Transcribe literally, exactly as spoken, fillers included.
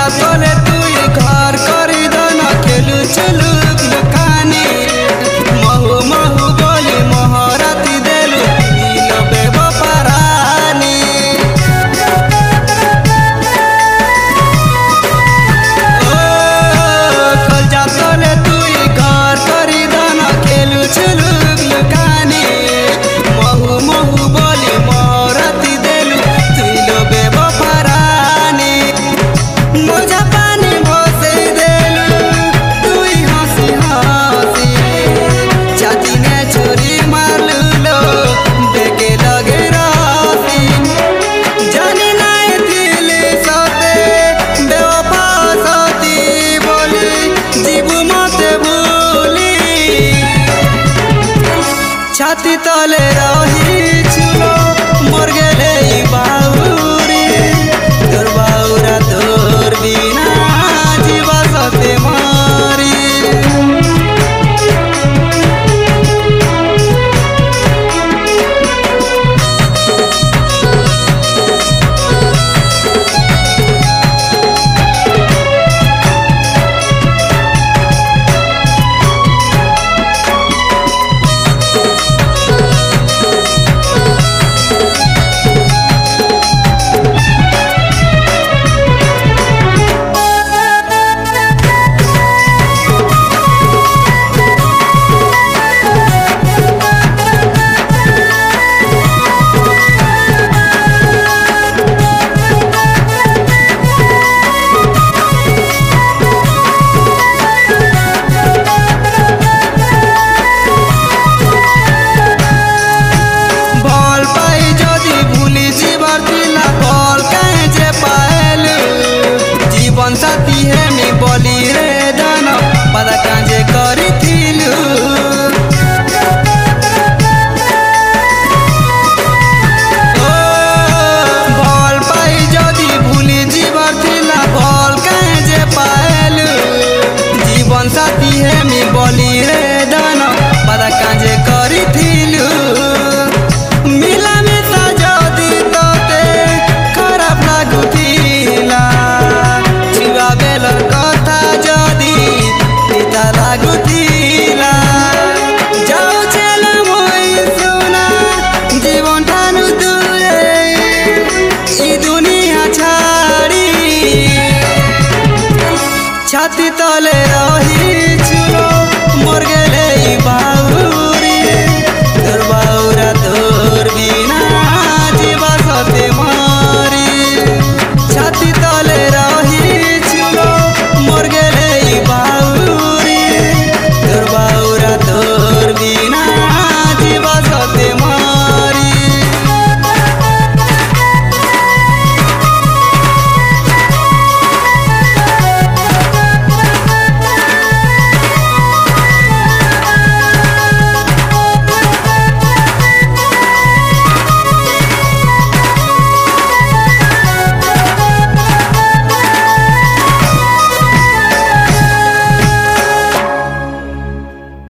जा तोले तुई घर करी दन खेलु चलु लुकानी महु महु बोली मोहराती देलु नीलो बेबो परानी ओ कल जा तोले तुई घर करी दन खेलु चलु लुकानी महु महु बोली मोहराती देलु नीलो बेबो परानी मोजा पानी भोसे देलु तुई हंसी हंसी छाती ने छुरी मारलु लो देखे लगे रासी जाने नाय दिल सते बेवफा सती बोली जीवु मते भूली छाती तले रही छुलो मर गेले बाउरी तोर बाउरा तोर बिना जीवा सते मारी बल पाई जदि भूली जीवर दिला बल कहे जे पाएलु जीवन साथी है मी बोली रे दान पता कांजे करी थिलु ओ बल पाई जदि भूली जीवर दिला बल कहे जे पाएलु जीवन साथी है मी बोली रे दान पता कांजे करी थिलु मिला मिसा जदि तोते खराब लागुथिला छुआ बेलर कथा जदि पिता लागुथिला जाऊ छेला मोई सुना जीवन ठानु दूरे ई दुनिया छाड़ी छाती तले रही